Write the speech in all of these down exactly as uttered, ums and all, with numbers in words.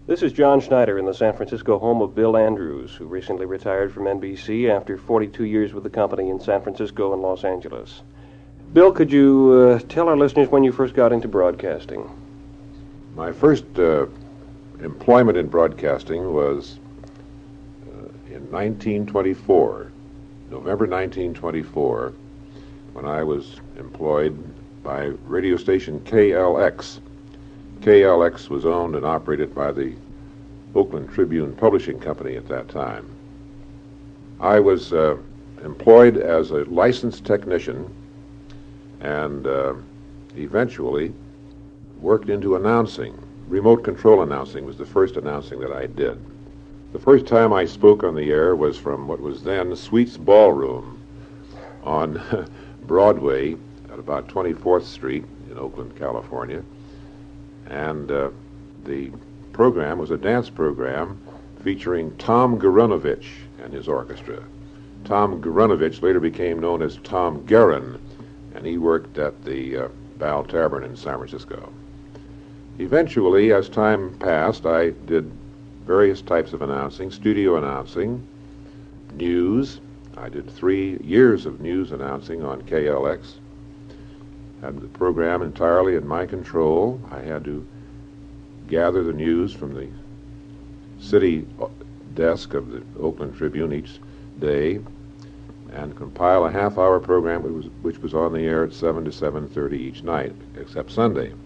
This is John Schneider in the San Francisco home of Bill Andrews, who recently retired from N B C after forty-two years with the company in San Francisco and Los Angeles. Bill, could you uh, tell our listeners when you first got into broadcasting? My first uh, employment in broadcasting was uh, in nineteen twenty-four, November nineteen twenty-four, when I was employed by radio station K L X. K L X was owned and operated by the Oakland Tribune Publishing Company at that time. I was uh, employed as a licensed technician and uh, eventually worked into announcing. Remote control announcing was the first announcing that I did. The first time I spoke on the air was from what was then Sweet's Ballroom on Broadway at about twenty-fourth Street in Oakland, California. And uh, the program was a dance program featuring Tom Garunovich and his orchestra. Tom Garunovich later became known as Tom Guerin, and he worked at the uh, Bal Tavern in San Francisco. Eventually, as time passed, I did various types of announcing, studio announcing, news. I did three years of news announcing on K L X. Had the program entirely in my control. I had to gather the news from the city desk of the Oakland Tribune each day and compile a half-hour program which was, which was on the air at seven to seven thirty each night, except Sunday.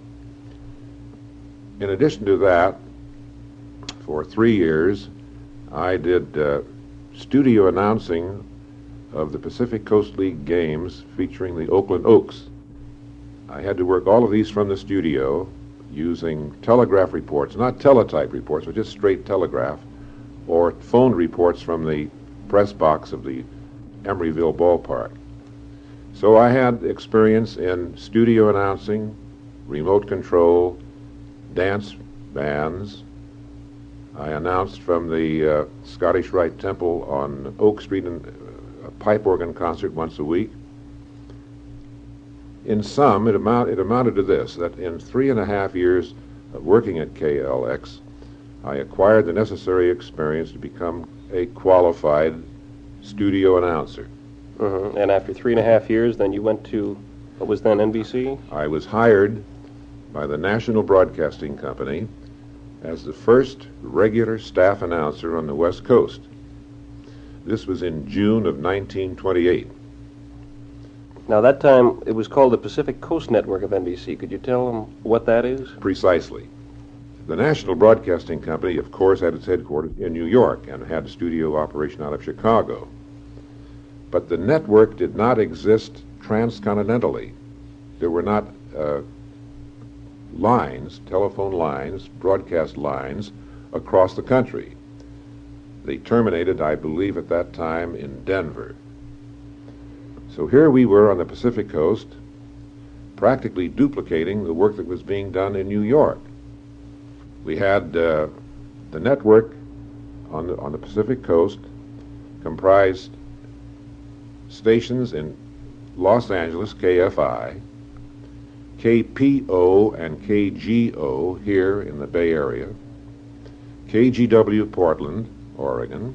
In addition to that, for three years, I did uh, studio announcing of the Pacific Coast League games featuring the Oakland Oaks. I had to work all of these from the studio using telegraph reports, not teletype reports, but just straight telegraph, or phone reports from the press box of the Emeryville ballpark. So I had experience in studio announcing, remote control, dance bands. I announced from the uh, Scottish Rite Temple on Oak Street in, uh, a pipe organ concert once a week. In sum, it, amount, it amounted to this, that in three and a half years of working at K L X, I acquired the necessary experience to become a qualified studio announcer. Mm-hmm. And after three and a half years, then you went to what was then N B C? I was hired by the National Broadcasting Company as the first regular staff announcer on the West Coast. This was in June of nineteen twenty-eight. Now, that time, it was called the Pacific Coast Network of N B C. Could you tell them what that is? Precisely. The National Broadcasting Company, of course, had its headquarters in New York and had a studio operation out of Chicago. But the network did not exist transcontinentally. There were not uh, lines, telephone lines, broadcast lines across the country. They terminated, I believe, at that time in Denver. So here we were on the Pacific Coast, practically duplicating the work that was being done in New York. We had uh, the network on the, on the Pacific Coast comprised stations in Los Angeles, K F I, K P O and K G O here in the Bay Area, K G W Portland, Oregon,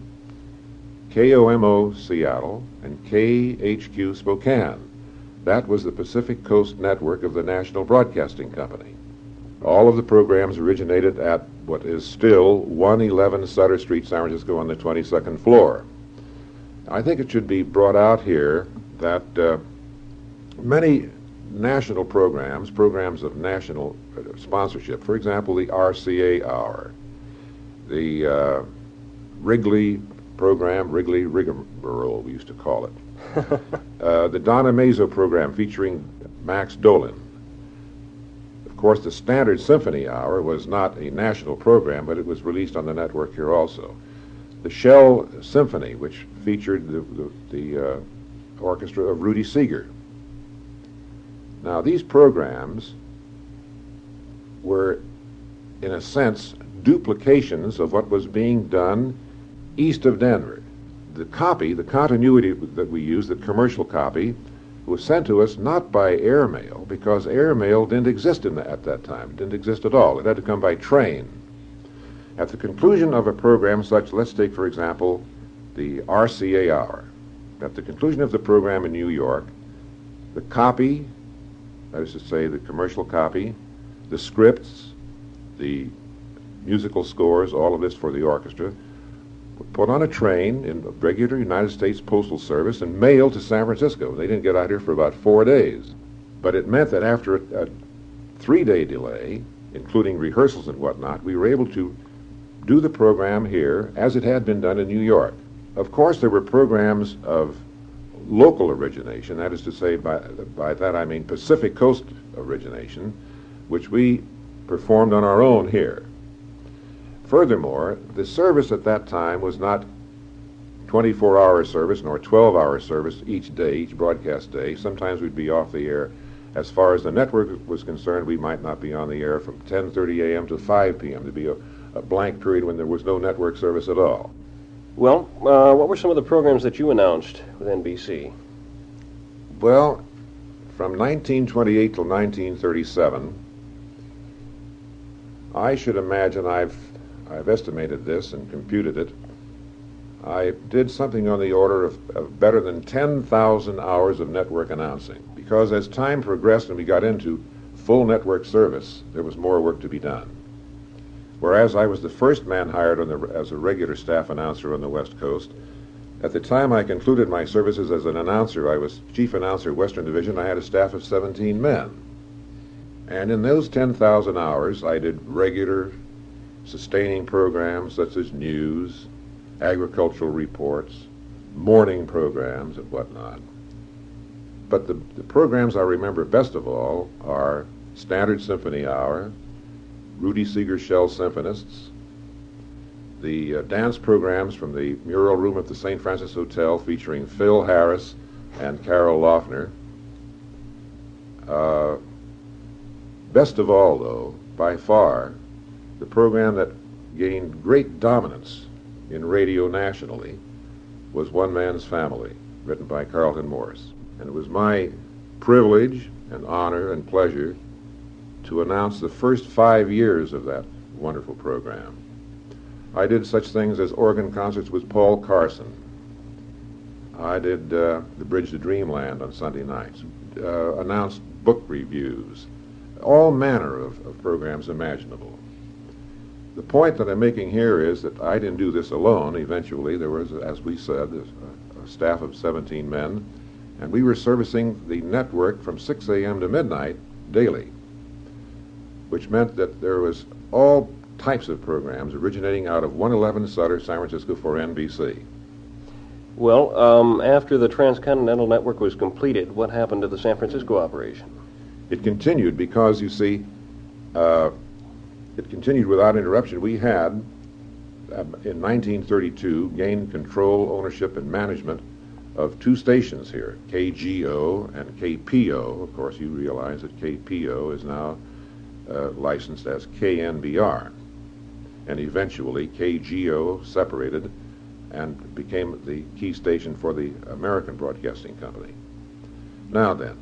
K O M O Seattle, and K H Q Spokane. That was the Pacific Coast Network of the National Broadcasting Company. All of the programs originated at what is still one eleven Sutter Street, San Francisco, on the twenty-second floor. I think it should be brought out here that uh, many national programs, programs of national uh, sponsorship, for example, the R C A Hour, the uh, Wrigley program, Wrigley Rigmarole, we used to call it, uh, the Donna Mazo program featuring Max Dolan. Of course, the Standard Symphony Hour was not a national program, but it was released on the network here also. The Shell Symphony, which featured the, the, the uh, orchestra of Rudy Seeger. Now, these programs were, in a sense, duplications of what was being done east of Denver. The copy, the continuity that we used, the commercial copy, was sent to us not by airmail, because airmail didn't exist in the, at that time. It didn't exist at all. It had to come by train. At the conclusion of a program such, let's take, for example, the R C A Hour. At the conclusion of the program in New York, the copy, that is to say, the commercial copy, the scripts, the musical scores, all of this for the orchestra, were put on a train in a regular United States Postal Service and mailed to San Francisco. They didn't get out here for about four days. But it meant that after a, a three-day delay, including rehearsals and whatnot, we were able to do the program here as it had been done in New York. Of course, there were programs of local origination, that is to say, by, by that I mean Pacific Coast origination, which we performed on our own here. Furthermore, the service at that time was not twenty-four hour service nor twelve hour service each day, each broadcast day. Sometimes we'd be off the air. As far as the network was concerned, we might not be on the air from ten thirty a m to five p m to be a, a blank period when there was no network service at all. Well, uh, what were some of the programs that you announced with N B C? Well, from nineteen twenty-eight till nineteen thirty-seven, I should imagine I've I've estimated this and computed it. I did something on the order of, of better than ten thousand hours of network announcing, because as time progressed and we got into full network service, there was more work to be done. Whereas I was the first man hired on the, as a regular staff announcer on the West Coast, at the time I concluded my services as an announcer, I was chief announcer, Western Division. I had a staff of seventeen men. And in those ten thousand hours, I did regular sustaining programs such as news, agricultural reports, morning programs, and whatnot. But the, the programs I remember best of all are Standard Symphony Hour, Rudy Seeger Shell Symphonists, the uh, dance programs from the Mural Room at the Saint Francis Hotel featuring Phil Harris and Carol Loeffner. Uh, best of all, though, by far, the program that gained great dominance in radio nationally was One Man's Family, written by Carlton Morris. And it was my privilege and honor and pleasure to announce the first five years of that wonderful program. I did such things as organ concerts with Paul Carson. I did uh, The Bridge to Dreamland on Sunday nights, uh, announced book reviews, all manner of, of programs imaginable. The point that I'm making here is that I didn't do this alone. Eventually, there was, as we said, a, a staff of seventeen men, and we were servicing the network from six a m to midnight daily, which meant that there was all types of programs originating out of one eleven Sutter, San Francisco for N B C. Well, um, after the Transcontinental Network was completed, what happened to the San Francisco operation? It continued because, you see, uh, it continued without interruption. We had, uh, in nineteen thirty-two, gained control, ownership, and management of two stations here, K G O and K P O. Of course, you realize that K P O is now uh, licensed as K N B R. And eventually, K G O separated and became the key station for the American Broadcasting Company. Now then,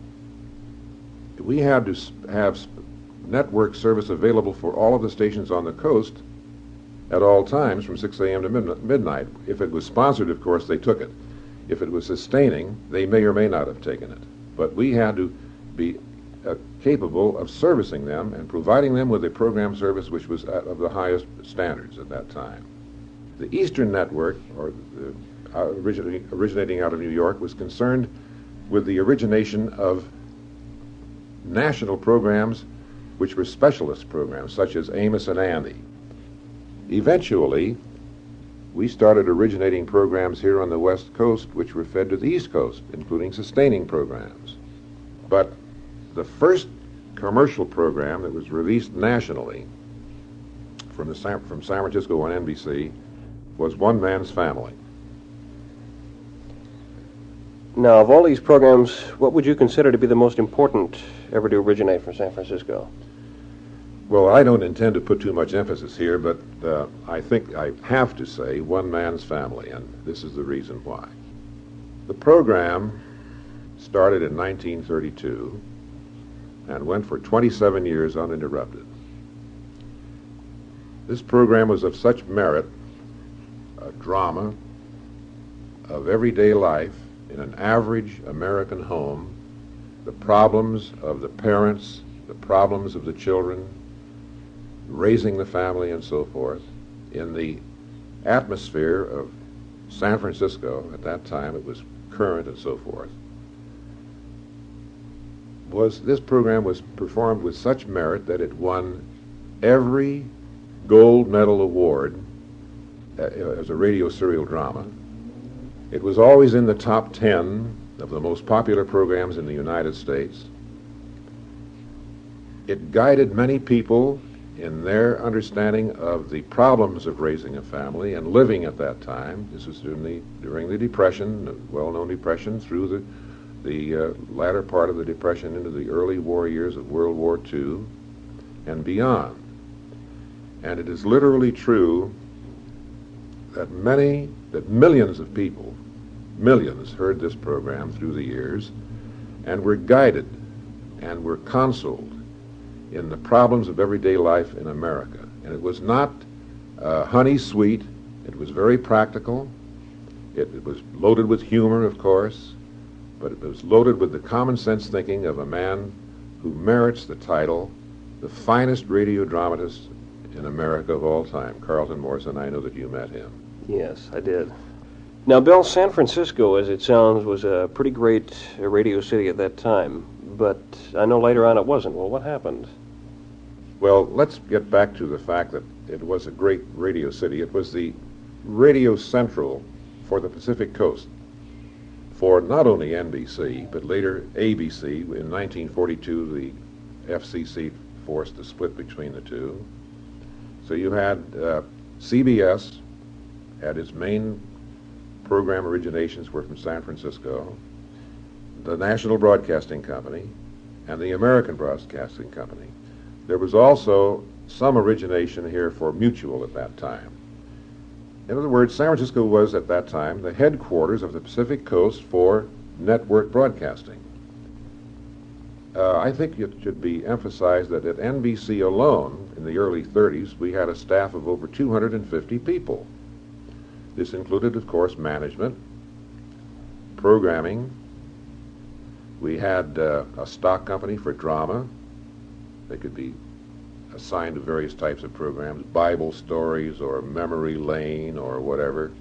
we had to have network service available for all of the stations on the coast at all times from six a m to midnight. If it was sponsored, of course, they took it. If it was sustaining, they may or may not have taken it. But we had to be uh, capable of servicing them and providing them with a program service which was at, of the highest standards at that time. The Eastern Network, or the, uh, originating, originating out of New York, was concerned with the origination of national programs which were specialist programs, such as Amos and Andy. Eventually, we started originating programs here on the West Coast which were fed to the East Coast, including sustaining programs. But the first commercial program that was released nationally from, the San, from San Francisco on N B C was One Man's Family. Now, of all these programs, what would you consider to be the most important ever to originate from San Francisco? Well, I don't intend to put too much emphasis here, but uh, I think I have to say One Man's Family, and this is the reason why. The program started in nineteen thirty-two and went for twenty-seven years uninterrupted. This program was of such merit, a drama of everyday life in an average American home, the problems of the parents, the problems of the children, raising the family and so forth, in the atmosphere of San Francisco at that time. It was current and so forth. Was this program was performed with such merit that it won every gold medal award uh, as a radio serial drama. It was always in the top ten of the most popular programs in the United States. It guided many people in their understanding of the problems of raising a family and living at that time. This was during the, during the Depression, the well-known Depression, through the, the uh, latter part of the Depression into the early war years of World War Two and beyond. And it is literally true that many, that millions of people, millions heard this program through the years and were guided and were consoled in the problems of everyday life in America. And it was not uh, honey sweet. It was very practical. It, it was loaded with humor, of course, but it was loaded with the common sense thinking of a man who merits the title, the finest radio dramatist in America of all time, Carlton Morrison. I know that you met him. Yes, I did. Now, Bill, San Francisco, as it sounds, was a pretty great uh, radio city at that time, but I know later on it wasn't. Well, what happened? Well, let's get back to the fact that it was a great radio city. It was the radio central for the Pacific Coast, for not only N B C, but later A B C. In nineteen forty-two, the F C C forced the split between the two. So you had uh, C B S, had its main program originations were from San Francisco, the National Broadcasting Company, and the American Broadcasting Company. There was also some origination here for Mutual at that time. In other words, San Francisco was at that time the headquarters of the Pacific Coast for network broadcasting. Uh, I think it should be emphasized that at N B C alone, in the early thirties, we had a staff of over two hundred fifty people. This included, of course, management, programming. We had uh, a stock company for drama. They could be assigned to various types of programs, Bible stories or Memory Lane or whatever.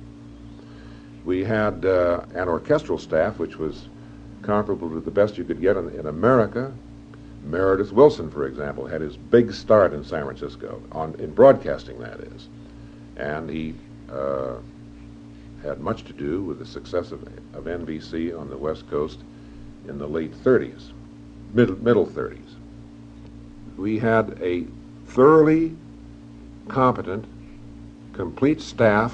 We had uh, an orchestral staff, which was comparable to the best you could get in, in America. Meredith Willson, for example, had his big start in San Francisco, on in broadcasting, that is. And he uh, had much to do with the success of, of N B C on the West Coast in the late thirties, middle, middle thirties. We had a thoroughly competent, complete staff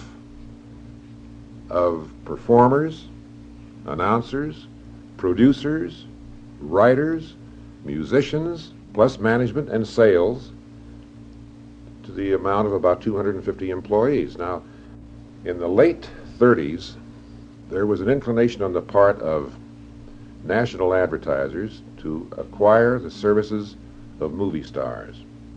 of performers, announcers, producers, writers, musicians, plus management and sales, to the amount of about two hundred fifty employees. Now, in the late thirties, there was an inclination on the part of national advertisers to acquire the services of movie stars,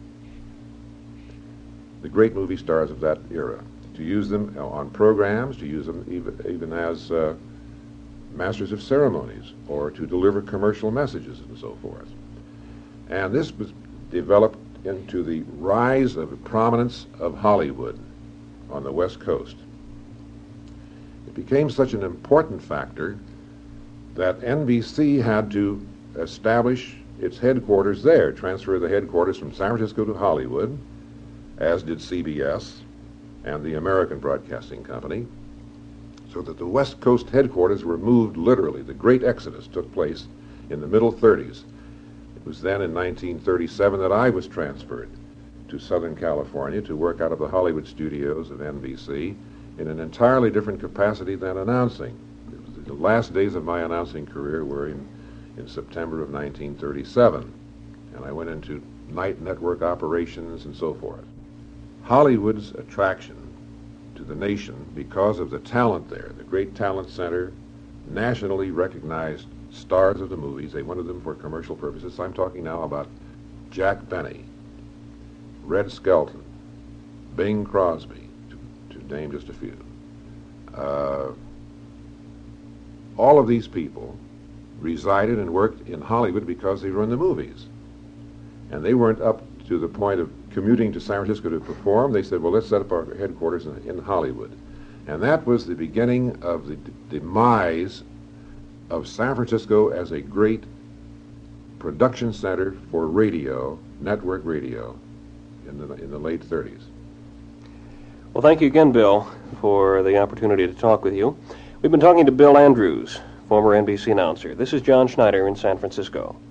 the great movie stars of that era, to use them on programs, to use them even, even as uh, masters of ceremonies, or to deliver commercial messages and so forth. And this was developed into the rise of the prominence of Hollywood on the West Coast. It became such an important factor that N B C had to establish its headquarters there, transfer the headquarters from San Francisco to Hollywood, as did C B S and the American Broadcasting Company, so that the West Coast headquarters were moved literally. The great exodus took place in the middle thirties. It was then in nineteen thirty-seven that I was transferred to Southern California to work out of the Hollywood studios of N B C in an entirely different capacity than announcing. It was the last days of my announcing career were in, in September of nineteen thirty-seven, and I went into night network operations and so forth. Hollywood's attraction to the nation, because of the talent there, the great talent center, nationally recognized stars of the movies. They wanted them for commercial purposes. I'm talking now about Jack Benny, Red Skelton, Bing Crosby, to, to name just a few. Uh, all of these people resided and worked in Hollywood because they were in the movies. And they weren't up to the point of commuting to San Francisco to perform. They said, well, let's set up our headquarters in, in Hollywood. And that was the beginning of the d- demise of San Francisco as a great production center for radio, network radio, in the, in the late thirties. Well, thank you again, Bill, for the opportunity to talk with you. We've been talking to Bill Andrews, former N B C announcer. This is John Schneider in San Francisco.